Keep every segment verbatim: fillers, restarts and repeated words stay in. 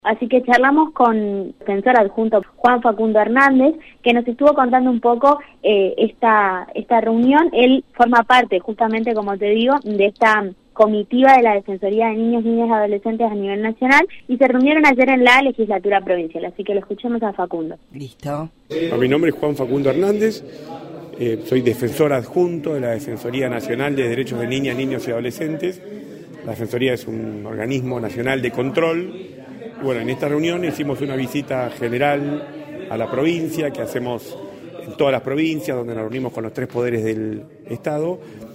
Así que charlamos con el defensor adjunto Juan Facundo Hernández, que nos estuvo contando un poco eh, esta, esta reunión. Él forma parte, justamente como te digo, de esta comitiva de la Defensoría de Niños, Niñas y Adolescentes a nivel nacional, y se reunieron ayer en la legislatura provincial, así que lo escuchemos a Facundo. Listo. Mi nombre es Juan Facundo Hernández, eh, soy defensor adjunto de la Defensoría Nacional de Derechos de Niñas, Niños y Adolescentes. La Defensoría es un organismo nacional de control. Bueno, en esta reunión hicimos una visita general a la provincia, que hacemos en todas las provincias, donde nos reunimos con los tres poderes del Estado,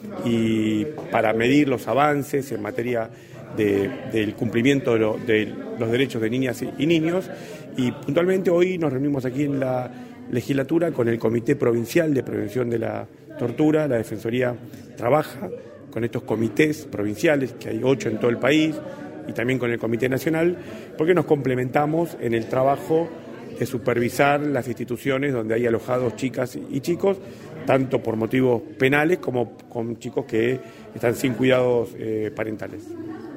y para medir los avances en materia de, del cumplimiento de, lo, de los derechos de niñas y niños. Y puntualmente hoy nos reunimos aquí en la legislatura con el Comité Provincial de Prevención de la Tortura. La Defensoría trabaja con estos comités provinciales, que hay ocho en todo el país, y también con el Comité Nacional, porque nos complementamos en el trabajo de supervisar las instituciones donde hay alojados chicas y chicos, tanto por motivos penales como con chicos que están sin cuidados eh, parentales.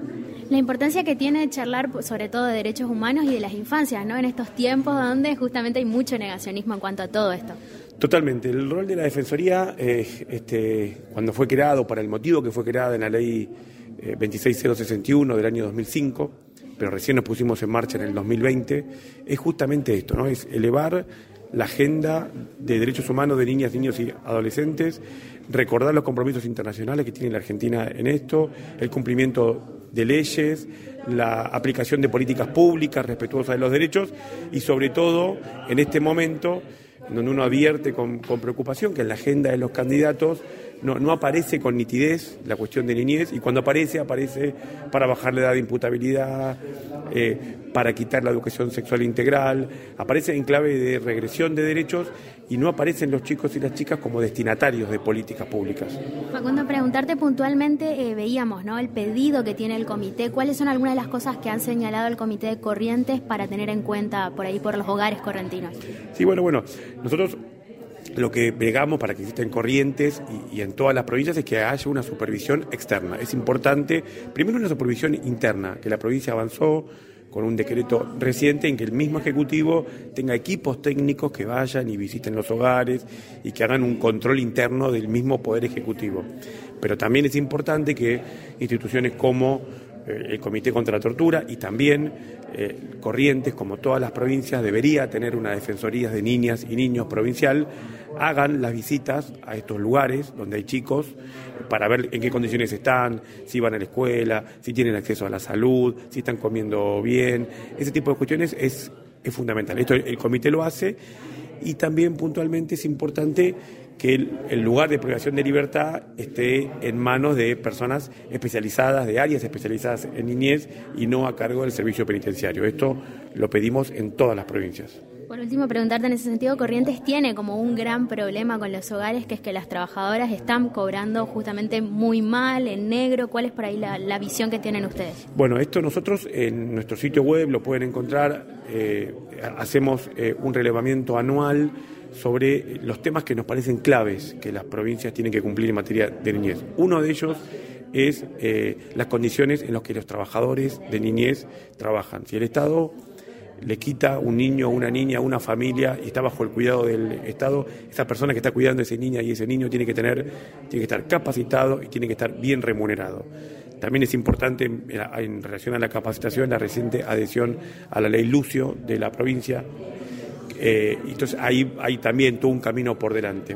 La importancia que tiene charlar sobre todo de derechos humanos y de las infancias, ¿no? En estos tiempos donde justamente hay mucho negacionismo en cuanto a todo esto. Totalmente. El rol de la Defensoría, eh, este, cuando fue creado, para el motivo que fue creada en la ley eh, veintiséis mil sesenta y uno del año dos mil cinco, pero recién nos pusimos en marcha en el dos mil veinte, es justamente esto, ¿no? Es elevar la agenda de derechos humanos de niñas, niños y adolescentes, recordar los compromisos internacionales que tiene la Argentina en esto, el cumplimiento de leyes, la aplicación de políticas públicas respetuosas de los derechos y sobre todo en este momento donde uno advierte con, con preocupación que en la agenda de los candidatos no, no aparece con nitidez la cuestión de niñez, y cuando aparece, aparece para bajar la edad de imputabilidad, eh, para quitar la educación sexual integral, aparece en clave de regresión de derechos y no aparecen los chicos y las chicas como destinatarios de políticas públicas. Facundo, preguntarte puntualmente, eh, veíamos, ¿no?, el pedido que tiene el comité. ¿Cuáles son algunas de las cosas que han señalado el Comité de Corrientes para tener en cuenta por ahí por los hogares correntinos? Sí, bueno, bueno, nosotros lo que pegamos para que existan Corrientes y, y en todas las provincias es que haya una supervisión externa. Es importante, primero, una supervisión interna, que la provincia avanzó con un decreto reciente en que el mismo Ejecutivo tenga equipos técnicos que vayan y visiten los hogares y que hagan un control interno del mismo Poder Ejecutivo. Pero también es importante que instituciones como eh, el Comité contra la Tortura y también eh, Corrientes, como todas las provincias, debería tener una defensoría de niñas y niños provincial, hagan las visitas a estos lugares donde hay chicos para ver en qué condiciones están, si van a la escuela, si tienen acceso a la salud, si están comiendo bien. Ese tipo de cuestiones es, es fundamental. Esto el, el comité lo hace, y también puntualmente es importante que el, el lugar de privación de libertad esté en manos de personas especializadas, de áreas especializadas en niñez y no a cargo del servicio penitenciario. Esto lo pedimos en todas las provincias. Por último, preguntarte en ese sentido, Corrientes tiene como un gran problema con los hogares, que es que las trabajadoras están cobrando justamente muy mal, en negro. ¿Cuál es por ahí la, la visión que tienen ustedes? Bueno, esto nosotros en nuestro sitio web lo pueden encontrar, eh, hacemos eh, un relevamiento anual sobre los temas que nos parecen claves que las provincias tienen que cumplir en materia de niñez. Uno de ellos es eh, las condiciones en las que los trabajadores de niñez trabajan. Si el Estado le quita un niño o una niña a una familia y está bajo el cuidado del Estado, esa persona que está cuidando a esa niña y ese niño tiene que tener, tiene que estar capacitado y tiene que estar bien remunerado. También es importante en, en relación a la capacitación la reciente adhesión a la ley Lucio de la provincia. Eh, entonces ahí hay también todo un camino por delante.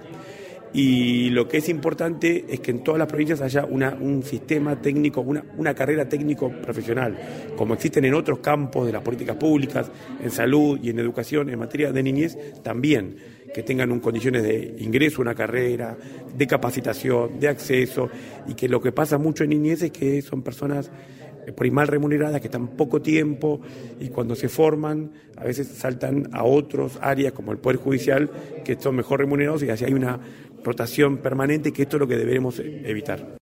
Y lo que es importante es que en todas las provincias haya una, un sistema técnico, una, una carrera técnico profesional, como existen en otros campos de las políticas públicas, en salud y en educación, en materia de niñez también, que tengan un, condiciones de ingreso a una carrera, de capacitación, de acceso, y que lo que pasa mucho en niñez es que son personas por ahí mal remuneradas, que están poco tiempo, y cuando se forman a veces saltan a otras áreas como el Poder Judicial, que son mejor remunerados, y así hay una rotación permanente, que esto es lo que debemos evitar.